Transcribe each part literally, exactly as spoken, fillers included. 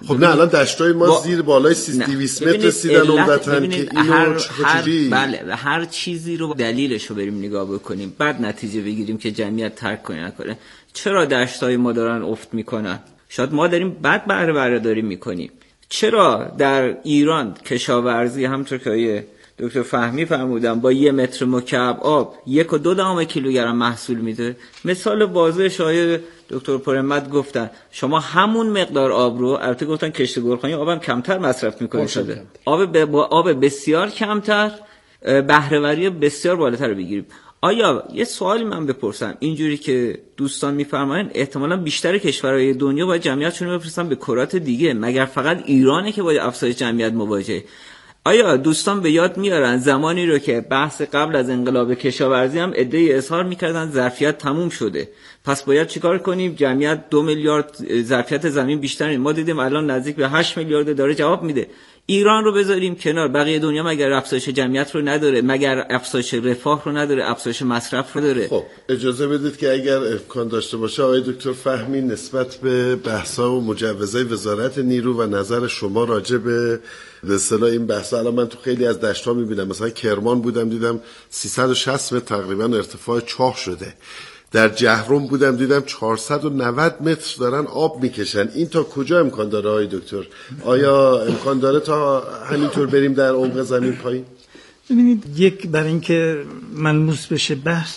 خب نه الان دشتای ما با... زیر بالای سیصد دویست متر رسیدن عمدتاً که اینو هر... چجوری هر... بله هر چیزی رو دلیلش رو بریم نگاه بکنیم بعد نتیجه بگیریم که جمعیت ترک کنه نکنه. چرا دشتای ما دارن افت میکنن؟ شاید ما داریم بد بهره برداری میکنیم. چرا در ایران کشاورزی همونطور که دکتر فهمی فرمودن با یه متر مکعب آب یک و دو دهم کیلوگرم محصول میده؟ مثال واضح شاید دکتر پرمد گفتن شما همون مقدار آب رو، البته گفتن کشت گلخانی آبم کمتر مصرف میکنه شده، آب با آب بسیار کمتر بهره‌وری بسیار بالاتر رو بگیریم. آیا یه سوالی من بپرسم، اینجوری که دوستان میفرمایند احتمالاً بیشتر کشورهای دنیا باید جمعیتشون رو بفرستن به کرات دیگه، مگر فقط ایرانه که باید افزایش جمعیت مواجهه؟ آیا دوستان به یاد میارن زمانی رو که بحث قبل از انقلاب کشاورزی هم عده‌ای اظهار میکردن ظرفیت تموم شده، پس باید چیکار کنیم؟ جمعیت دو میلیارد ظرفیت زمین بیشتر، ما دیدیم الان نزدیک به هشت میلیارد داره جواب میده. ایران رو بذاریم کنار، بقیه دنیا مگر افزایش جمعیت رو نداره؟ مگر افزایش رفاه رو نداره؟ افزایش مصرف رو داره؟ خب اجازه بدید که اگر امکان داشته باشه آقای دکتر فهمی نسبت به بحث‌ها و مجوزهای وزارت نیرو و نظر شما راجع به به اصطلاح این بحث، الان من تو خیلی از دشت‌ها می‌بینم، مثلا کرمان بودم دیدم سیصد و شصت متر تقریبا ارتفاع چاه شده، در جهرم بودم دیدم چهارصد و نود متر دارن آب میکشن. این تا کجا امکان داره آقای دکتر؟ آیا امکان داره تا همینطور بریم در عمق زمین پایین؟ ببینید، یک برای اینکه ملموس بشه بحث،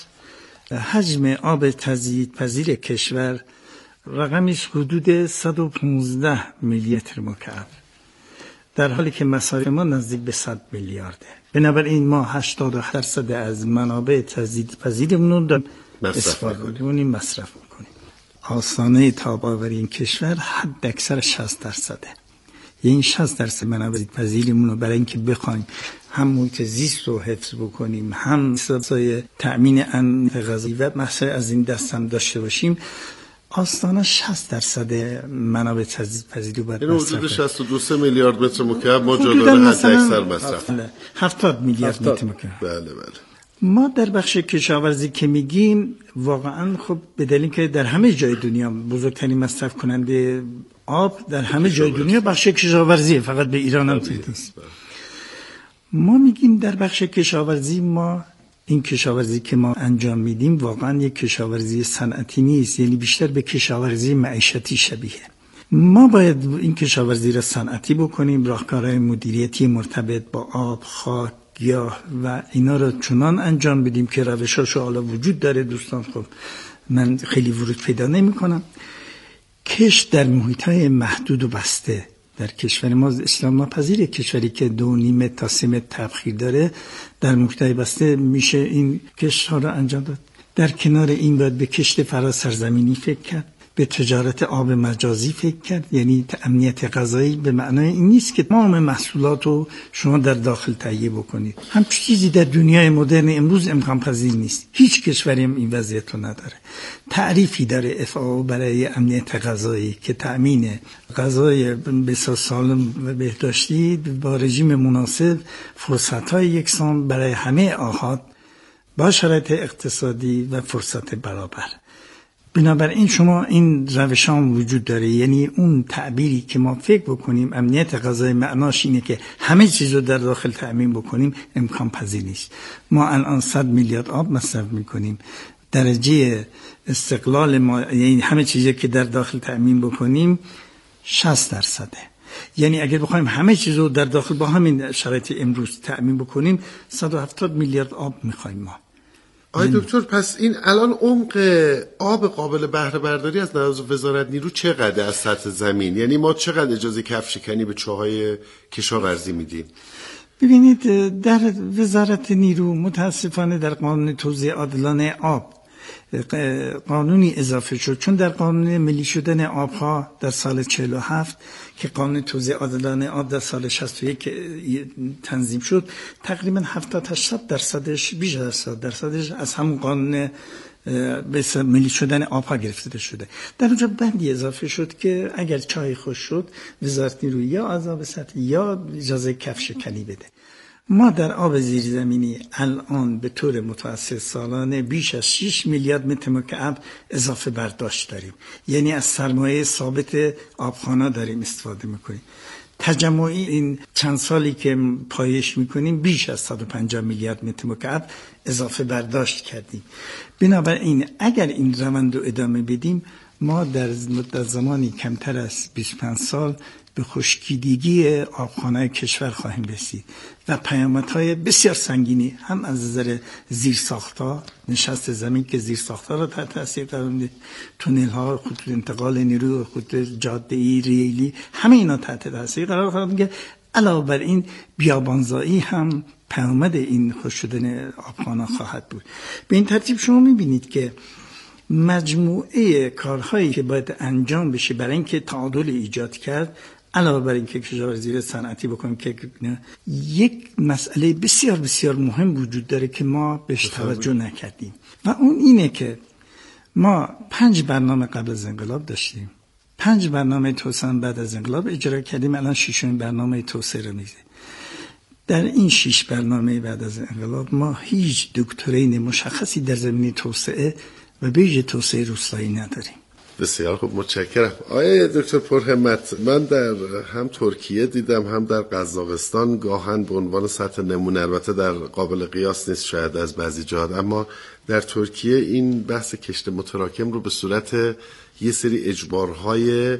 حجم آب تجدید پذیر کشور رقمش حدود صد و پانزده میلیارد مکعب، در حالی که مصارف ما نزدیک به صد میلیارده. بنابراین ما هشتاد و هشت درصد از منابع تجدید پذیرمون رو استفاده می‌کنیم، مصرف می‌کنیم. آستانه تاب‌آوری این کشور حد اکثر شصت درصده. یعنی شصت درصد منابع پذیرمون رو برای اینکه بخوایم هم محیط زیست رو حفظ بکنیم، هم سازای تأمین امن غذایی و مسائل از این دست هم داشته باشیم، آستانه شصت درصد منابع تجدید پذیری باید مصرف کنیم. حدود شصت و دو میلیارد متر مکعب ما جا داره حد اکثر مصرف. هفتاد میلیارد متر مکعب. بله بله. ما در بخش کشاورزی که میگیم واقعا خب به دلیل که در همه جای دنیا بزرگترین مصرف کننده آب در همه جای دنیا بخش کشاورزیه، فقط به ایران هم نیست. ما میگیم در بخش کشاورزی ما این کشاورزی که ما انجام میدیم واقعا یک کشاورزی صنعتی نیست، یعنی بیشتر به کشاورزی معیشتی شبیه. ما باید این کشاورزی را صنعتی بکنیم، راهکارهای مدیریتی مرتبط با آب، خاک، گیاه و اینا رو چنان انجام بدیم که روشاشو حالا وجود داره دوستان، خب من خیلی ورود پیدا نمی کنم. کش در محیطهای محدود و بسته در کشور ما اسلام ناپذیر، کشوری که دو نیمه تا سه متر تبخیر داره، در محیطهای بسته میشه این کشت ها رو انجام داد. در کنار این باید به کشت فرا سرزمینی فکر کرد، به تجارت آب مجازی فکر کرد، یعنی امنیت غذایی به معنای این نیست که تمام محصولات رو شما در داخل تهیه بکنید. همچین چیزی در دنیای مدرن امروز امکان پذیر نیست. هیچ کشوری هم این وضعیت رو نداره. تعریفی داره اف آو برای امنیت غذایی که تأمین غذای بسیار سالم و بهداشتی با رژیم مناسب، فرصت‌های یکسان برای همه آحاد با شرایط اقتصادی و فرصت برابر. بنابراین شما این روشان وجود داره، یعنی اون تعبیری که ما فکر بکنیم امنیت غذایی معناش اینه که همه چیز رو در داخل تأمین بکنیم، امکان پذیر نیست. ما الان صد میلیارد آب مصرف میکنیم، درجه استقلال ما یعنی همه چیزی که در داخل تأمین بکنیم شصت درصده. یعنی اگر بخوایم همه چیز رو در داخل با همین شرایط امروز تأمین بکنیم صد و هفتاد میلیارد آب میخوایم ما. آقای دکتر، پس این الان عمق آب قابل بهره برداری از نظر وزارت نیرو چقدر از سطح زمین؟ یعنی ما چقدر اجازه کف شکنی به چاهای کشاورزی میدیم؟ ببینید، در وزارت نیرو متاسفانه در قانون توزیع عادلانه آب قانونی اضافه شد، چون در قانون ملی شدن آبها در سال چهل و هفت که قانون توزیع عادلانه آب در سال شصت و یک تنظیم شد، تقریبا هفتاد تا هشتاد درصدش بیش از هشتاد درصدش از همون قانون به ملی شدن آبها گرفته شده. در اونجا بندی اضافه شد که اگر چای خوش شد وزارت نیرو یا عذاب سطحی یا اجازه کف شکنی بده. ما در آب زیرزمینی الان به طور متوسط سالانه بیش از شش میلیارد متر مکعب اضافه برداشت داریم، یعنی از سرمایه ثابت آبخانه داریم استفاده میکنیم. تجمعی این چند سالی که پایش میکنیم بیش از صد و پنجاه میلیارد متر مکعب اضافه برداشت کردیم. بنابراین اگر این روند رو ادامه بدیم ما در مدت زمانی کمتر از بیست و پنج سال به خشکیدگی آبخانه کشور خواهیم رسید و پیامدهای بسیار سنگینی هم از نظر زیرساخت‌ها، نشست زمین که زیرساخت‌ها را تحت تاثیر قرار میده، تونل‌ها، خطوط انتقال نیرو، خطوط جاده‌ای، ریلی، همه اینا تحت تاثیر قرار خواهد میگه. علاوه بر این بیابانزایی هم پیامد این خشک شدن آبخانه خواهد بود. به این ترتیب شما میبینید که مجموعه کارهایی که باید انجام بشه برای اینکه تعادل ایجاد کرد، علاوه بر اینکه کشاورزی صنعتی بکنیم که یک مسئله بسیار بسیار مهم وجود داره که ما بهش توجه نکردیم و اون اینه که ما پنج برنامه قبل از انقلاب داشتیم، پنج برنامه توسعه بعد از انقلاب اجرا کردیم، الان ششمین برنامه توسعه رو میزه. در این شش برنامه بعد از انقلاب ما هیچ دکترین مشخصی در زمینه توسعه و بیش توسعه روستایی نداریم. بسیار خوب، متشکرم. آقای دکتر پرهمت، من در هم ترکیه دیدم هم در قزاقستان گاهن به عنوان سطح نمونه، البته در قابل قیاس نیست شاید از بعضی جاها، اما در ترکیه این بحث کشت متراکم رو به صورت یه سری اجبارهای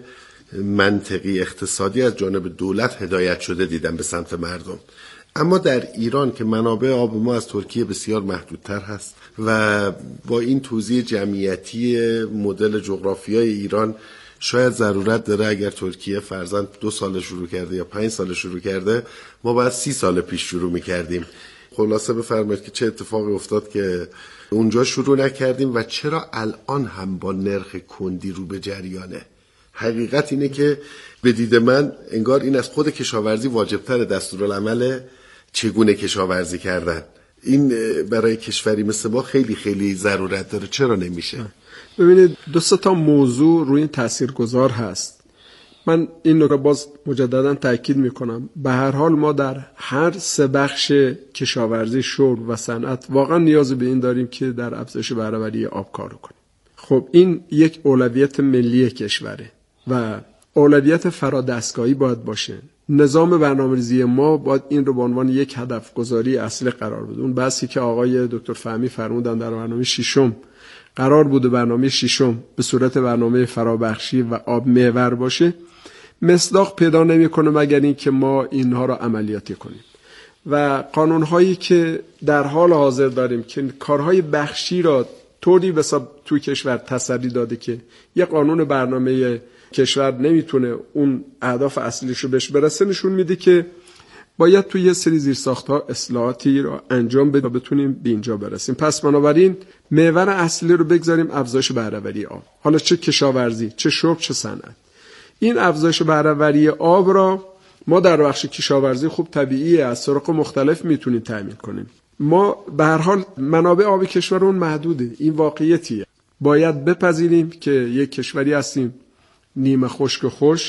منطقی اقتصادی از جانب دولت هدایت شده دیدم به سمت مردم. اما در ایران که منابع آب ما از ترکیه بسیار محدودتر هست و با این توزیع جمعیتی مدل جغرافیای ایران شاید ضرورت داره اگر ترکیه فرضاً دو سال شروع کرده یا پنج سال شروع کرده ما باید سی سال پیش شروع میکردیم. خلاصه بفرمایید که چه اتفاقی افتاد که اونجا شروع نکردیم و چرا الان هم با نرخ کندی رو به جریانه؟ حقیقت اینه که به دید من انگار این از خود کشاورزی واجبتر دستورالعمل چگونه کشاورزی کردن. این برای کشوری مثل ما خیلی خیلی ضرورت داره، چرا نمیشه؟ ببینید دو سه تا موضوع روی این تاثیرگذار هست. من این نکته باز مجددا تاکید میکنم، به هر حال ما در هر سه بخش کشاورزی، شغل و صنعت واقعا نیاز به این داریم که در افزایش بهره‌وری آب کار کنیم. خب این یک اولویت ملی کشوره و اولویت فرادستگاهی باید باشه. نظام برنامه‌ریزی ما باید این رو به عنوان یک هدف گذاری اصلی قرار بده. اون بحثی که آقای دکتر فهمی فرمودن در برنامه ششم قرار بوده برنامه ششم به صورت برنامه فرابخشی و آب محور باشه، مصداق پیدا نمی‌کنه مگر اینکه ما اینها رو عملیاتی کنیم. و قانون‌هایی که در حال حاضر داریم که کارهای بخشی را طوری بسا تو کشور تسری داده که یه قانون برنامه کشور نمیتونه اون اهداف اصلیش رو بهش برسه، نشون میده که باید توی یه سری زیرساخت‌ها اصلاحاتی رو انجام بدیم تا بتونیم به اینجا برسیم. پس بنابراین محور اصلی رو بگذاریم افزایش بهره‌وری آب، حالا چه کشاورزی، چه شغل، چه صنعت. این افزایش بهره‌وری آب را ما در بخش کشاورزی خوب طبیعیه از طرق مختلف میتونیم تامین کنیم. ما به هر حال منابع آب کشورمون محدوده، این واقعیتیه. باید بپذیریم که یک کشوری هستیم نیمه خشک و خشک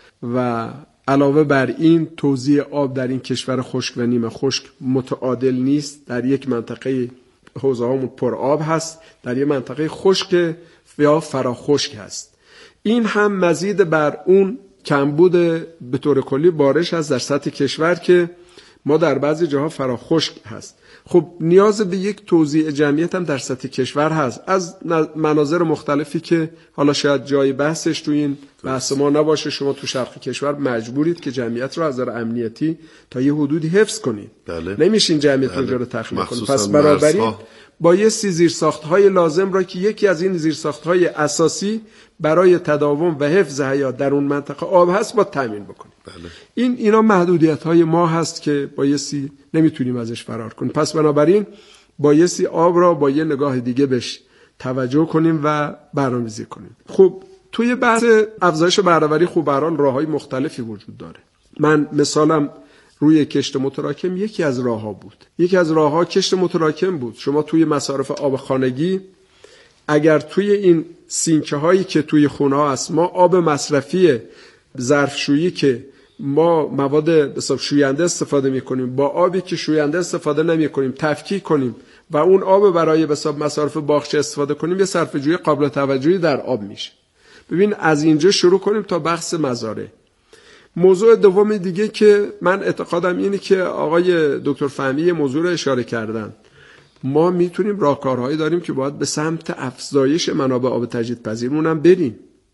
و علاوه بر این توزیع آب در این کشور خشک و نیمه خشک متعادل نیست. در یک منطقه حوضه‌هامون پر آب هست، در یک منطقه خشک یا فراخشک هست. این هم مزید بر اون کمبود به طور کلی بارش هست در سطح کشور که ما در بعضی جاها فراخشک هست. خب نیاز به یک توزیع جمعیت هم در سطح کشور هست از مناظر مختلفی که حالا شاید جای بحثش تو این بحث ما نباشه. شما تو شرق کشور مجبورید که جمعیت رو از نظر امنیتی تا یه حدودی حفظ کنید. بله. نمیشین جمعیت رو جلو تخلیه کنید. پس بنابراین بایستی زیرساخت‌های لازم را که یکی از این زیرساخت‌های اساسی برای تداوم و حفظ حیات در اون منطقه آب هست با تامین بکنیم. بله. این اینا محدودیت‌های ما هست که بایستی نمیتونیم ازش فرار کنیم. پس بنابراین بایستی آب را با یه نگاه دیگه بهش توجه کنیم و برنامه‌ریزی کنیم. خب توی بحث افزایش بهره‌وری خب به هر حال راه‌های مختلفی وجود داره. من مثالم روی کشت متراکم یکی از راه‌ها بود. یکی از راه‌ها کشت متراکم بود. شما توی مصارف آب خانگی اگر توی این سینکه هایی که توی خونه ها هست ما آب مصرفی ظرفشویی که ما مواد حساب شوینده استفاده میکنیم، با آبی که شوینده استفاده نمیکنیم تفکیک کنیم و اون آب برای حساب مصارف باغچه استفاده کنیم، یه صرفه‌جویی قابل توجهی در آب میشه. ببین از اینجا شروع کنیم تا بحث مزارع. موضوع دوم دیگه که من اعتقادم اینه که آقای دکتر فهمی موضوع رو اشاره کردن، ما میتونیم راهکارهایی داریم که باید به سمت افزایش منابع آب تجدیدپذیرمون هم بریم.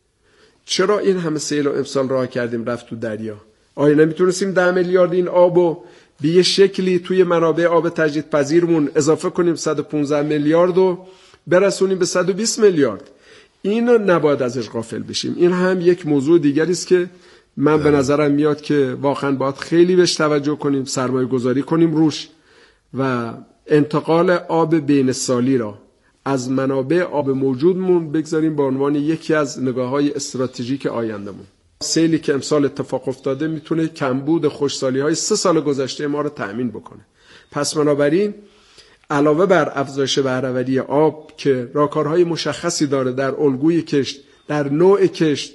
چرا این همه سیل و امسال راه کردیم رفت تو دریا؟ آیا نمیتونستیم ده میلیارد این آبو به یه شکلی توی منابع آب تجدیدپذیرمون اضافه کنیم، صد و پانزده میلیارد رو برسونیم به صد و بیست میلیارد؟ اینو نباید ازش غافل بشیم. این هم یک موضوع دیگری است که من به نظرم میاد که واقعا باید خیلی بهش توجه کنیم، سرمایه گذاری کنیم روش و انتقال آب بین سالی را از منابع آب موجودمون بگذاریم به عنوان یکی از نگاه‌های استراتژیک آیندهمون. سیلی که امسال اتفاق افتاده میتونه کمبود خشکسالی‌های سه سال گذشته ما رو تأمین بکنه. پس بنابراین علاوه بر افزایش بهره‌وری آب که راهکارهای مشخصی داره در الگوی کشت، در نوع کشت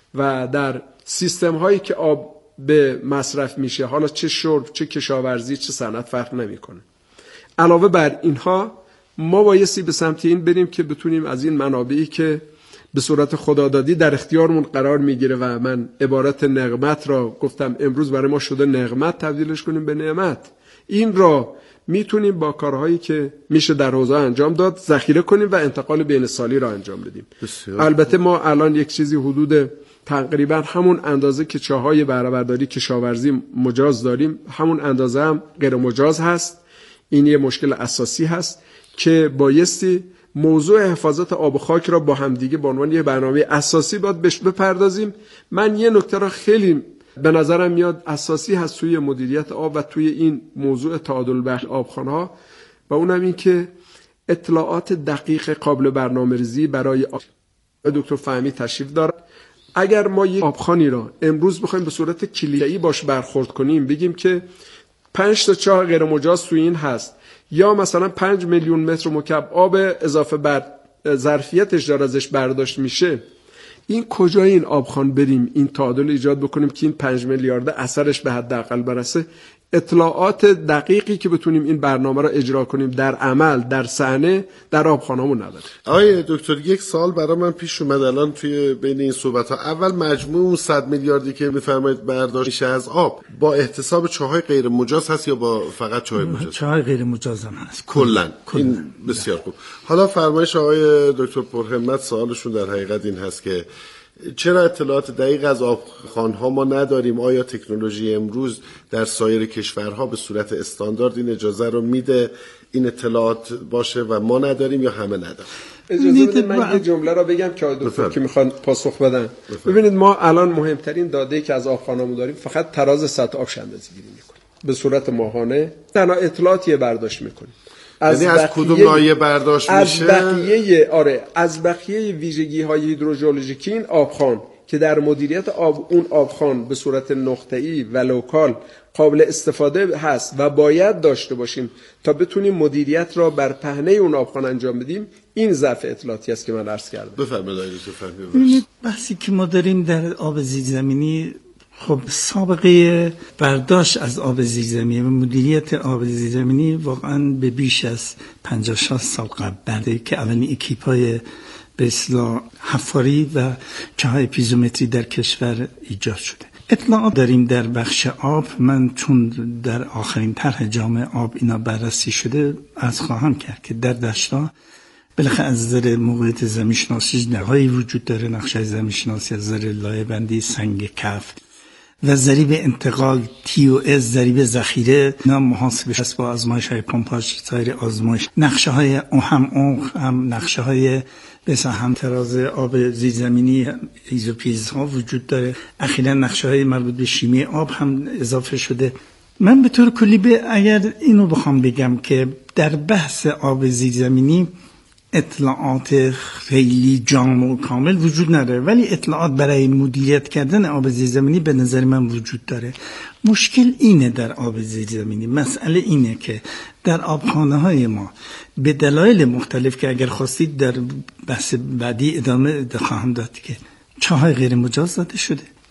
و در سیستم هایی که آب به مصرف میشه، حالا چه شرب، چه کشاورزی، چه صنعت فرق نمیکنه. علاوه بر اینها ما بایستی به سمت این بریم که بتونیم از این منابعی که به صورت خدادادی در اختیارمون قرار میگیره و من عبارت نقمت را گفتم امروز برای ما شده نقمت، تبدیلش کنیم به نعمت. این را میتونیم با کارهایی که میشه در حوزه انجام داد ذخیره کنیم و انتقال بین سالی را انجام بدیم. بسیار. البته ما الان یک چیزی حدود تقریبا همون اندازه که چاهای بهره برداری کشاورزی مجاز داریم، همون اندازه هم غیر مجاز هست. این یه مشکل اساسی هست که بایستی موضوع حفاظت آب و خاک را با همدیگه به عنوان یه برنامه اساسی باید بهش بپردازیم. من یه نکته را خیلی به نظرم میاد اساسی هست توی مدیریت آب و توی این موضوع تعادل بخش آبخوان‌ها و اونم این که اطلاعات دقیق قابل برنامه‌ریزی برای آب. دکتر فهمی تشریف داره. اگر ما یک آبخوانی را امروز بخوایم به صورت کلیه‌ای باش برخورد کنیم، بگیم که پنج تا چاه غیر مجاز توی این هست یا مثلا پنج میلیون متر مکعب آب اضافه بر ظرفیتش داره ازش برداشت میشه، این کجای این آبخوان بریم این تعادل ایجاد بکنیم که این پنج میلیارد اثرش به حداقل برسه؟ اطلاعات دقیقی که بتونیم این برنامه را اجرا کنیم در عمل، در صحنه، در آبخانه‌مون نداره. آقای دکتر یک سال برای من پیش اومد الان توی بین این صحبت‌ها. اول مجموع اون صد میلیاردی که می‌فرمایید برداشت میشه از آب با احتساب چاهای غیر مجاز هست یا با فقط چاهای مجاز؟ چاهای غیر مجاز هم هست کلاً. این بسیار خوب. حالا فرمایش آقای دکتر پرهمت سوالشون در حقیقت این هست که چرا اطلاعات دقیق از آبخوان‌ها ما نداریم؟ آیا تکنولوژی امروز در سایر کشورها به صورت استاندارد این اجازه رو میده این اطلاعات باشه و ما نداریم یا همه ندارن؟ اجازه بدید من یه جمله را بگم که آقای دکتر که میخوان پاسخ بدن. ببینید ما الان مهمترین داده‌ای که از آبخوان‌هامون داریم فقط تراز سطح آب اندازه‌گیری می‌کنیم. به صورت ماهانه تنها اطلاعاتی برداشت می‌کنیم. از یعنی از کدوم ناحیه برداشت از میشه؟ از بقیه آره از بقیه ویژگی‌های هیدروژئولوژیکی این آبخوان که در مدیریت آب اون آبخوان به صورت نقطه‌ای و لوکال قابل استفاده هست و باید داشته باشیم تا بتونیم مدیریت را بر پهنه اون آبخوان انجام بدیم. این ضعف اطلاعاتی است که من عرض کردم. بفرمایید آقای دکتر فهمی. بحثی که ما داریم در آب زیرزمینی، خب سابقه برداشت از آب زیرزمینی و مدیریت آب زیرزمینی واقعا به بیش از پنجاه شصت سال قبل برده که اولین اکیپای به اصطلاح حفاری و چاهای اپیزومتری در کشور ایجاد شده. اطلاعات داریم در بخش آب. من چون در آخرین طرح جامع آب اینا بررسی شده از خواهم کرد که در دشتا بالاخره از نظر موقعیت زمین‌شناسی نقایی وجود داره، نقشه زمین‌شناسی از نظر لایه‌بندی، سنگ کف و ضریب انتقال تی او اس، ضریب ذخیره، اینا محاسبه است با آزمایش‌های پمپاژ، سایر آزمایش، نقشه‌های هم عمق، هم نقشه‌های مثلا هم تراز آب زیرزمینی ایزوپیزها وجود داره. اخیراً نقشه‌های مربوط به شیمی آب هم اضافه شده. من به طور کلی به اگر اینو بخوام بگم که در بحث آب زیرزمینی اطلاعات خیلی جامع و کامل وجود نداره، ولی اطلاعات برای مدیریت کردن آب زیرزمینی به نظر من وجود داره. مشکل اینه در آب زیرزمینی، مسئله اینه که در آبخانه های ما به دلایل مختلف که اگر خواستید در بحث بعدی ادامه خواهم داد که چاهای غیر مجاز داده شده،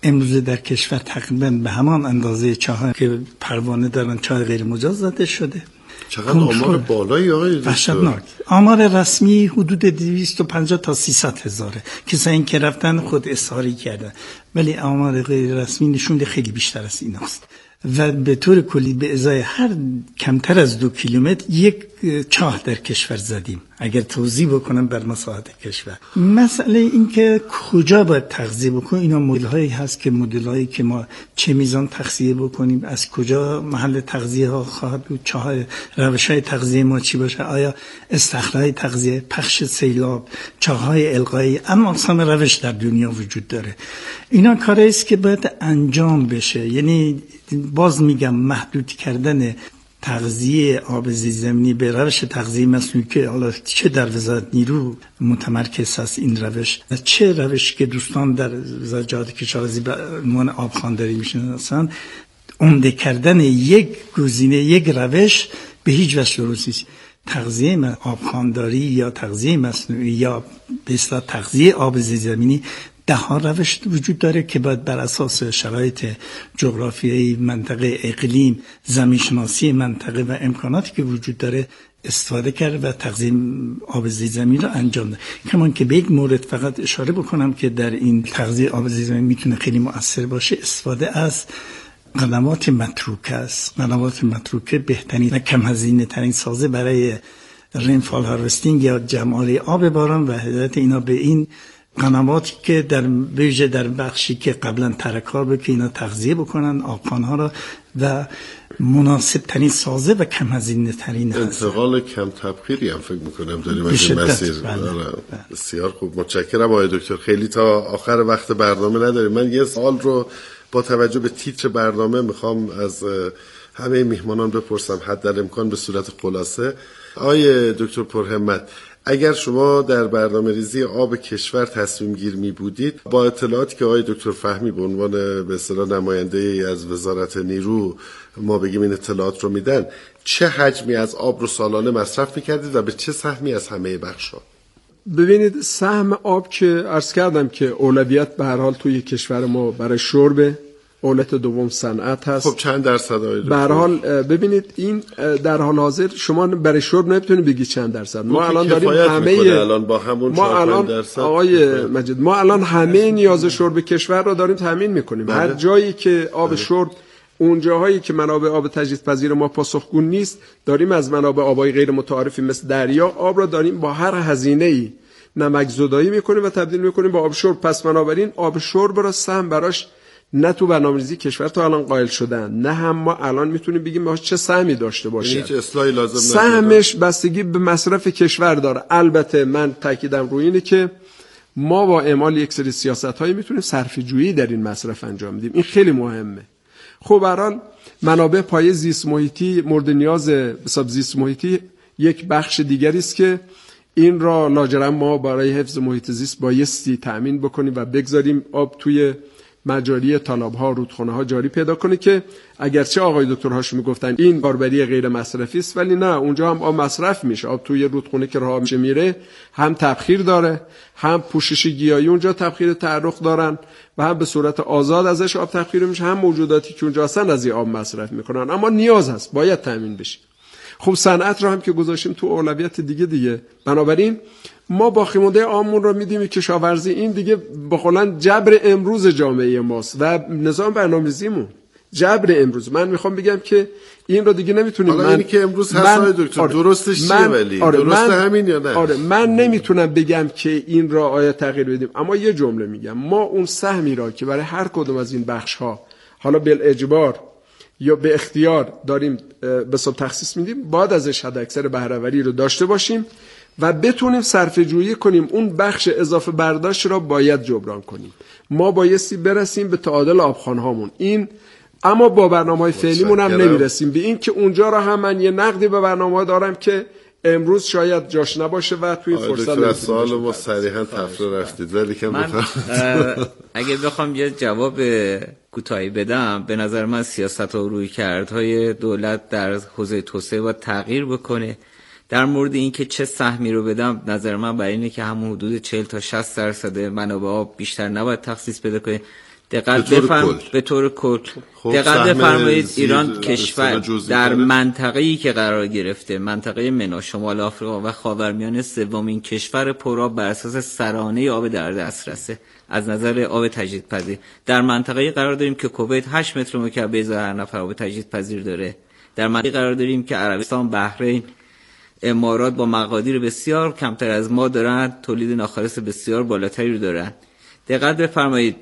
امروز در کشور تقریبا به همان اندازه چاه که پروانه دارن چاه غیر مجاز زده شده. چقدر آمار بالایی آقای دکتر؟ وحشتناک. آمار رسمی حدود دویست و پنجاه تا سیصد هزاره. کسایی که رفتن خود اظهاری کردن، ولی آمار غیر رسمی نشون ده خیلی بیشتر از این است. و به طور کلی به ازای هر کمتر از دو کیلومتر یک چاه در کشور زدیم. اگر توضیح بکنم بر مساحت کشور، مسئله این که کجا باید تغذیه بکنیم، اینا مدل هایی هست که مدل هایی که ما چه میزان تغذیه بکنیم، از کجا محل تغذیه ها خواهد بود، چاه روش های تغذیه ما چی باشه، آیا استخرهای تغذیه، پخش سیلاب، چاه های القایی، اما اقسام روش در دنیا وجود داره. اینا کاری است که باید انجام بشه. یعنی باز میگم محدود کردن تغذیه آب زیرزمینی به روش تغذیه مصنوعی که حالا چه در وزارت نیرو متمرکز است این روش و چه روش که دوستان در وزارت جهاد کشاورزی به عنوان آبخوانداری میشناسن، عمده کردن یک گزینه، یک روش به هیچ وجه درست نیست. تغذیه آبخوانداری یا تغذیه مصنوعی یا به اصطلاح تغذیه آب زیرزمینی ده ها روش وجود داره که باید بر اساس شرایط جغرافیایی منطقه، اقلیم، زمین شناسی منطقه و امکاناتی که وجود داره استفاده کرد و تغذیه آب زیرزمینی رو انجام ده. کمان که به یک مورد فقط اشاره بکنم که در این تغذیه آب زیرزمینی میتونه خیلی مؤثر باشه، استفاده از قنوات متروکه است. قنوات متروکه بهترین و کم هزینه ترین سازه برای رینفال هاروستینگ یا جمع‌آوری آب باران و هدایت اینا به این قنواتی که در ویژه در بخشی که قبلا ترکار بود که اینا تغذیه بکنن آبخوان‌ها را و مناسب ترین سازه و کم هزینه ترین هست. انتقال کم تبخیری هم فکر میکنم داریم از این مسیر. بسیار خوب، متشکرم آقای دکتر. خیلی تا آخر وقت برنامه نداریم. من یه سوال رو با توجه به تیتر برنامه میخوام از همه میهمانان بپرسم، حد الامکان به صورت خلاصه. آقای دکتر پرهمت، اگر شما در برنامه ریزی آب کشور تصمیم گیر می بودید، با اطلاعاتی که آقای دکتر فهمی به عنوان به اصطلاح نماینده از وزارت نیرو ما بگیم این اطلاعات رو میدن، چه حجمی از آب رو سالانه مصرف میکردید و به چه سهمی از همه بخش‌ها؟ ببینید، سهم آب که عرض کردم که اولویت به هر حال توی کشور ما برای شربه، اولت دوم صنعت هست. خب چند درصد آید؟ به هر حال ببینید این در حال حاضر شما برای شرب نمیتونید بگید چند درصد. ما الان داریم همه الان با همون ما الان درصد آقای مجید ما الان همه نیاز شرب کشور را داریم تامین میکنیم. هر جایی که آب بله. شرب، اون جاهایی که منابع آب تجدیدپذیر ما پاسخگو نیست، داریم از منابع آبای غیر متعارفی مثل دریا آب را داریم با هر هزینه‌ای نمک زدایی میکنیم و تبدیل میکنیم به آب شرب. پس بنابراین آب شرب را سهم براش نه تو برنامه‌ریزی کشور تا الان قائل شدن، نه هم ما الان میتونیم بگیم باشه چه سهمی داشته باشه. هیچ اصلاحی لازم نداره. سهمش بستگی به مصرف کشور داره. البته من تاکیدم روی اینه که ما با اعمال یک سری سیاست‌هایی میتونیم صرفه‌جویی در این مصرف انجام بدیم. این خیلی مهمه. خب به هر حال منابع پایه زیست محیطی، مورد نیاز حساب زیست محیطی یک بخش دیگری است که این را لاجرم ما برای حفظ محیط زیست بایستی تأمین بکنیم و بگذاریم آب توی مجاری تالاب‌ها، رودخانه‌ها جاری پیدا کنه که اگرچه آقای دکتر هاشمی گفتن این کاربری غیر مصرفی است، ولی نه، اونجا هم آب مصرف میشه. آب توی رودخانه که راه میشه میره هم تبخیر داره، هم پوشش گیاهی اونجا تبخیر تعرق دارن و هم به صورت آزاد ازش آب تبخیر میشه، هم موجوداتی که اونجا هستن از این آب مصرف میکنن. اما نیاز هست، باید تامین بشه. خب صنعت رو هم که گذاشتیم تو اولویت دیگه دیگه. بنابراین ما باقی مونده آمون رو میدیم کشاورزی، این دیگه به قولن جبر امروز جامعه ماست و نظام برنامه‌ریزیمون جبر امروز. من میخوام بگم که این رو دیگه نمیتونیم. حالا اینی که امروز هست دکتر آره درستش چیه؟ ولی آره درست من همین یا نه؟ آره من نمیتونم بگم که این را آیا تغییر بدیم، اما یه جمله میگم، ما اون سهمی را که برای هر کدوم از این بخش ها حالا بالاجبار یا به اختیار داریم به حساب تخصیص میدیم، باید ازش حداکثر بهره‌وری رو داشته باشیم و بتونیم صرفه جویی کنیم. اون بخش اضافه برداشت را باید جبران کنیم. ما بایستی برسیم به تعادل آبخوان‌هامون. این اما با برنامه‌های فعلیمون هم نمیرسیم به این که اونجا را هم من یه نقدی به برنامه‌ها دارم که امروز شاید جاش نباشه و توی فرصت از سوال ما صریحا تفره رفتید. ولی که اگه بخوام یه جواب کوتاهی بدم، به نظر من سیاست و رویکردهای دولت در حوزه توسعه باید تغییر بکنه. در مورد اینکه چه سهمی رو بدم، نظر من برای اینه که همون حدود چهل تا شصت درصد منابع آب بیشتر نباید تخصیص بده کنه. دقت بفرمایید به طور کل خب دقت بفرمایید ایران کشور در منطقه‌ای که قرار گرفته، منطقه منا، شمال آفریقا و خاورمیانه، سومین کشور پرآب بر اساس سرانه آب در دسترسه از نظر آب تجدیدپذیر. در منطقه‌ای قرار داریم که کویت هشت متر مکعب ازای هر نفر آب تجدیدپذیر داره. در منطقه‌ای قرار داریم که عربستان، بحرین، امارات با مقادیر بسیار کمتر از ما دارن تولید ناخالص بسیار بالاتری رو دارن. دقت بفرمایید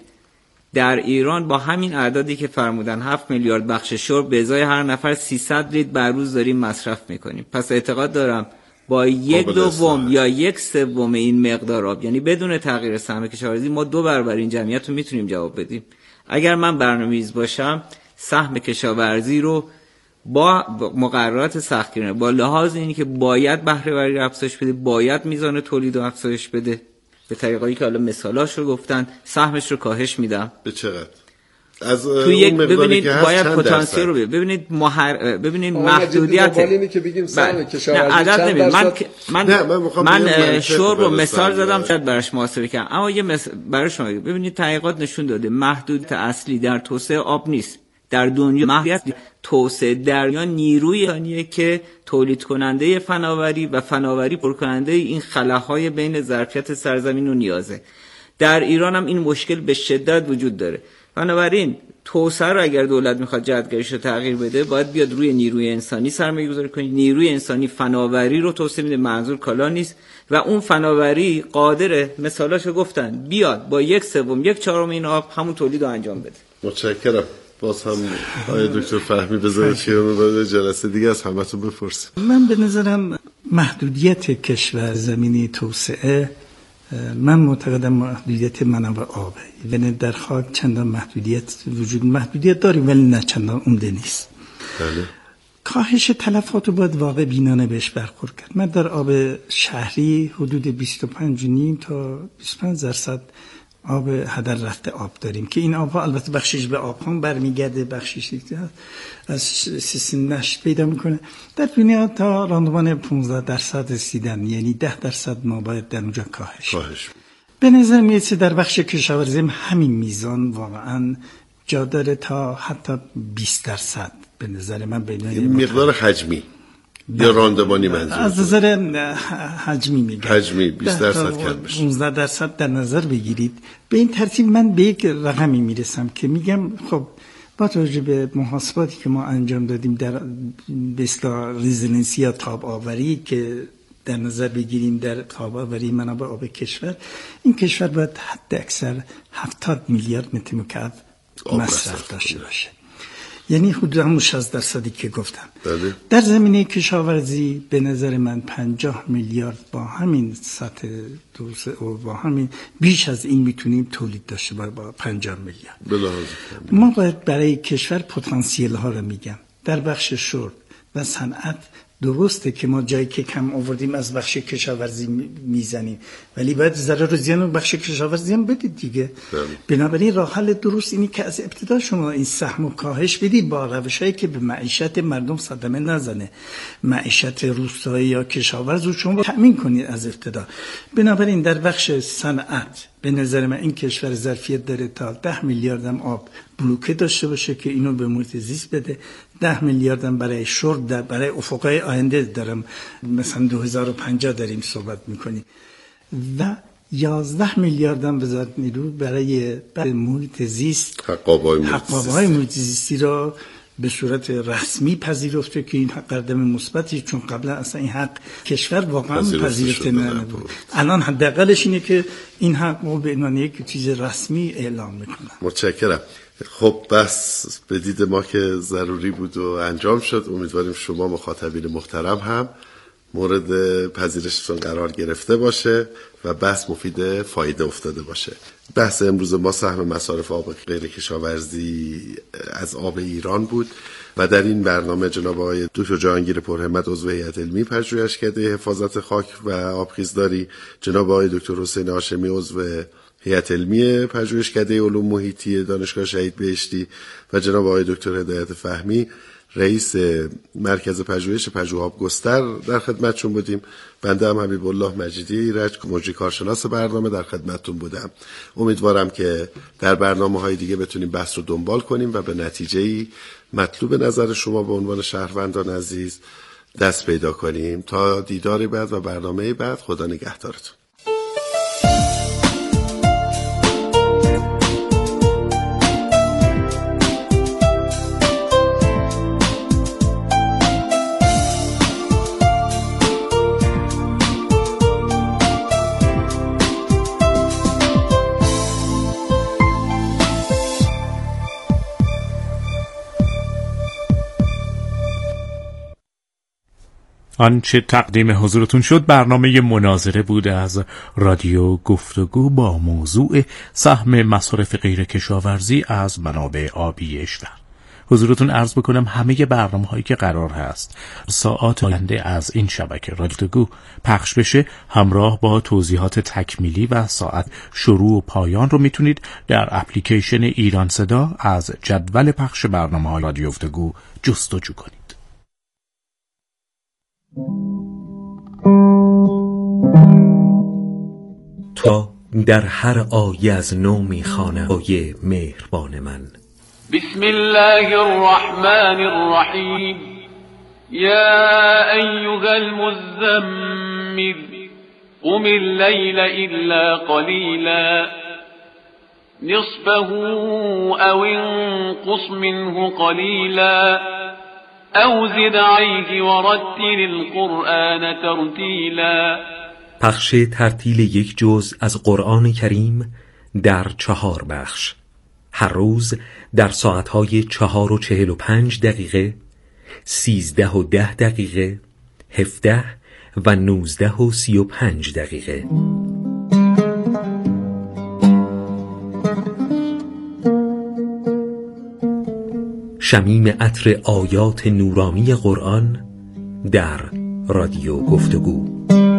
در ایران با همین اعدادی که فرمودن هفت میلیارد بخش شرب به ازای هر نفر سیصد لیتر بر روز داریم مصرف میکنیم. پس اعتقاد دارم با یک دوم یا یک سوم این مقدار آب، یعنی بدون تغییر سهم کشاورزی، ما دو برابر این جمعیت رو میتونیم جواب بدیم. اگر من برنامه‌ریز باشم سهم کشاورزی رو با مقررات سختگیرانه، با لحاظ اینی که باید بهره وری رو افزایش بده، باید میزان تولید رو افزایش بده، به طریقایی که حالا مثالاش رو گفتن، سهمش رو کاهش میدم. به چقدر؟ از تو یک ببینید باید پتانسیل رو ببینید محر... ببینید محدودیت اینه که بگیم سهم کشاورزی عدد نمید. من من نه، من, من شور رو مثال زدم شاید براش محاسبه کنم، اما یه مس... برای شما ببینید تحقیقات نشون داده محدودیت اصلی در توسعه آب نیست. در دنیا محدودیت توسعه دریا نیروی انسانیه که تولید کننده فناوری و فناوری پر کننده این خلاهای بین ظرفیت سرزمین و نیازه. در ایران هم این مشکل به شدت وجود داره. بنابراین توسعه رو اگر دولت میخواد جهتگیریش رو تغییر بده، باید بیاد روی نیروی انسانی سرمایه گذاری کنه. نیروی انسانی فناوری رو توسعه میده، منظور کالا نیست، و اون فناوری قادره، مثالاشو گفتن، بیاد با یک سوم یک چهارم این آب همون تولید رو انجام بده. متشکرم. باز هم آقای دکتر فهمی بذارید که اون جلسه دیگه از همتون بپرسیم. من به نظرم محدودیت کشور زمینی توسعه، من معتقدم محدودیت منابع آبه، یعنی در خاک چندان محدودیت وجود محدودیت داریم ولی نه چندان عمده نیست. بله. کاهش تلفات رو باید واقع بینانه بهش برخورد کرد. من در آب شهری حدود بیست و پنج و نیم تا بیست و پنج درصد آب هدر رفته آب داریم که این آبها البته بخشش به آبخان برمیگرده، بخشش از سیستم نشت پیدا میکنه. در دنیا تا راندمان پانزده درصد رسیدن، یعنی ده درصد ما باید در اونجا کاهش کاهش به نظر میاد. در بخش کشاورزی همین میزان واقعا جا داره تا حتی بیست درصد به نظر من. این مقدار حجمی یا راندمانی منظور؟ از نظر حجمی میگم حجمی بیست درصد کم بشه، پانزده درصد در نظر بگیرید. به این ترتیب من به یک رقمی میرسم که میگم خب با توجه به محاسباتی که ما انجام دادیم در به اصطلاح ریزیلنسی یا تاب آوری که در نظر بگیریم در تاب آوری منابع آب کشور، این کشور باید حد اکثر هفتاد میلیارد متر مکعب مصرف داشته باشه، یعنی حدود همون شصت درصدی که گفتم. بله. در زمینه کشاورزی به نظر من پنجاه میلیارد با همین سطح توسعه و با همین بیش از این میتونیم تولید داشته با, با پنجاه میلیارد. بله. ما باید برای کشور پتانسیل ها رو میگم در بخش شرب و صنعت. درسته که ما جایی که کم آوردیم از بخش کشاورزی میزنیم، ولی باید ضرر و زیان بخش کشاورزی هم بدید دیگه. بنابراین راه حل درست اینی که از ابتدا شما این سهم و کاهش بدید با روشایی که به معیشت مردم صدمه نزنه، معیشت روستایی یا کشاورز رو شما تأمین کنید از ابتدا. بنابراین در بخش صنعت به نظر من این کشور ظرفیت داره تا ده میلیارد هم آب بلوکه داشته باشه که اینو به محیط زیست بده. ده میلیارد هم برای شرب، در برای افقای آینده دارم، مثلا دو هزار و پنجاه داریم صحبت میکنیم، و یازده میلیارد هم وزارت نیرو برای برای محیط زیست، حقابه‌های محیط زیستی را به صورت رسمی پذیرفته که این حق قدم مثبتی، چون قبلا اصلا این حق کشور واقعا پذیرفته نبود. الان حداقلش اینه که این حق رو به عنوان یک چیز رسمی اعلام میکنن. متشکرم. خب بس به دید ما که ضروری بود و انجام شد. امیدواریم شما مخاطبین محترم هم مورد پذیرشتون قرار گرفته باشه و بحث مفید فایده افتاده باشه. بحث امروز ما سهم مصارف آب غیر کشاورزی از آب ایران بود و در این برنامه جناب آقای دکتر جهانگیر پرهمت عضو هیئت علمی پژوهشکده حفاظت خاک و آبخیزداری، جناب آقای دکتر حسین هاشمی عضو هیئت علمی پژوهشکده علوم محیطی دانشگاه شهید بهشتی و جناب آقای دکتر هدایت فهمی رئیس مرکز پژوهش پژوهاب گستر در خدمتشون بودیم. بنده هم حبیب الله مجیدی ایرج، مجری کارشناس برنامه، در خدمتتون بودم. امیدوارم که در برنامه‌های دیگه بتونیم بحث رو دنبال کنیم و به نتیجه‌ای مطلوب نظر شما به عنوان شهروندان عزیز دست پیدا کنیم. تا دیدار بعد و برنامه بعد، خدا نگهدارتون. آنچه تقدیم حضورتون شد برنامه مناظره بود از رادیو گفتگو با موضوع سهم مصارف غیر کشاورزی از منابع آبی کشور. حضورتون عرض بکنم همه برنامه هایی که قرار هست ساعات آینده از این شبکه رادیو گفتگو پخش بشه همراه با توضیحات تکمیلی و ساعت شروع و پایان رو میتونید در اپلیکیشن ایران صدا از جدول پخش برنامه های رادیو گفتگو جستجو کنید. تا در هر آیه از نو میخوانم آیه مهربان من. بسم الله الرحمن الرحیم. یا ایها المزمل قم اللیل الا قلیلا نصفه او انقص منه قلیلا او زد علیه ورتل القرآن ترتیلا. پخش ترتیل یک جزء از قرآن کریم در چهار بخش، هر روز در ساعتهای چهار و چهل و پنج دقیقه، سیزده و ده دقیقه، هفده و نوزده و سی و پنج دقیقه. شمیم عطر آیات نورانی قرآن در رادیو گفتگو.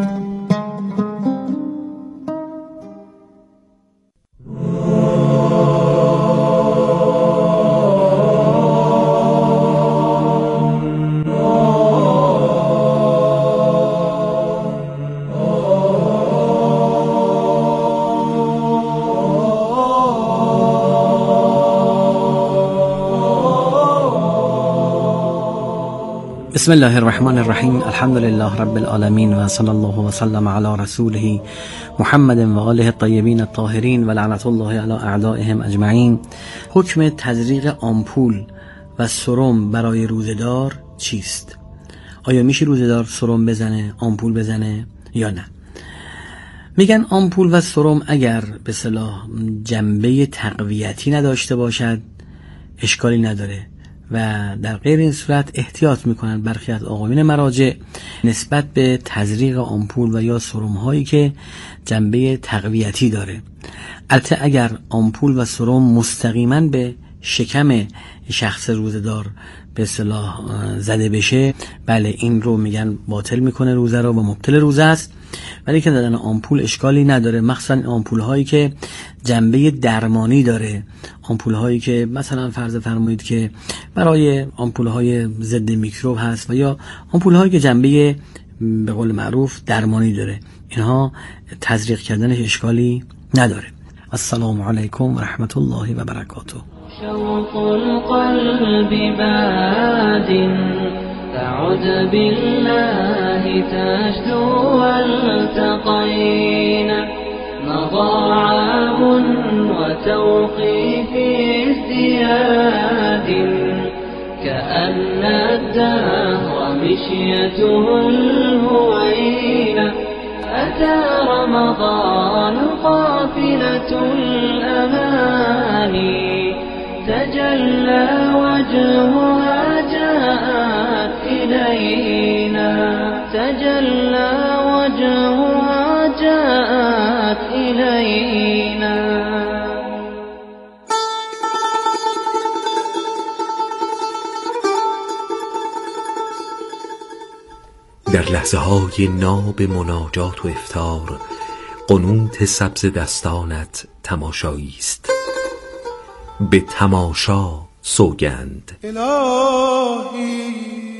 بسم الله الرحمن الرحیم. الحمد لله رب العالمین و صلی الله و سلم علی رسوله محمد و آله الطیبین الطاهرین و لعنت الله علی اعدائهم اجمعین. حکم تزریق آمپول و سرم برای روزه‌دار چیست؟ آیا میشه روزه‌دار سرم بزنه، آمپول بزنه یا نه؟ میگن آمپول و سرم اگر به اصطلاح جنبه تقویتی نداشته باشد اشکالی نداره و در غیر این صورت احتیاط میکنن برخی از آقایون مراجع نسبت به تزریق آمپول و یا سرم هایی که جنبه تقویتی داره. البته اگر آمپول و سرم مستقیما به شکم شخص روزه‌دار به اصطلاح زده بشه، بله این رو میگن باطل میکنه روزه رو و مبطل روزه است. ولی که دادن آمپول اشکالی نداره، مخصوصا آمپول هایی که جنبه درمانی داره، آمپول هایی که مثلا فرض فرمایید که برای آمپول های ضد میکروب هست و یا آمپول هایی که جنبه به قول معروف درمانی داره، اینها تزریق کردنش اشکالی نداره. السلام علیکم و رحمت الله و برکاته. شوق القلب باد تعد بالله تجدو والتقينا مضى عام وتوقي في ازدياد كأن الدهر مشيته الهوينة أتى رمضان قافلة الأماني تجلى وجهها جاءت إلينا تجلى وجهها جاءت إلينا. در لحظه های ناب مناجات و افطار قنوت سبز دستانت تماشایی است. به تماشا سوگند. الهی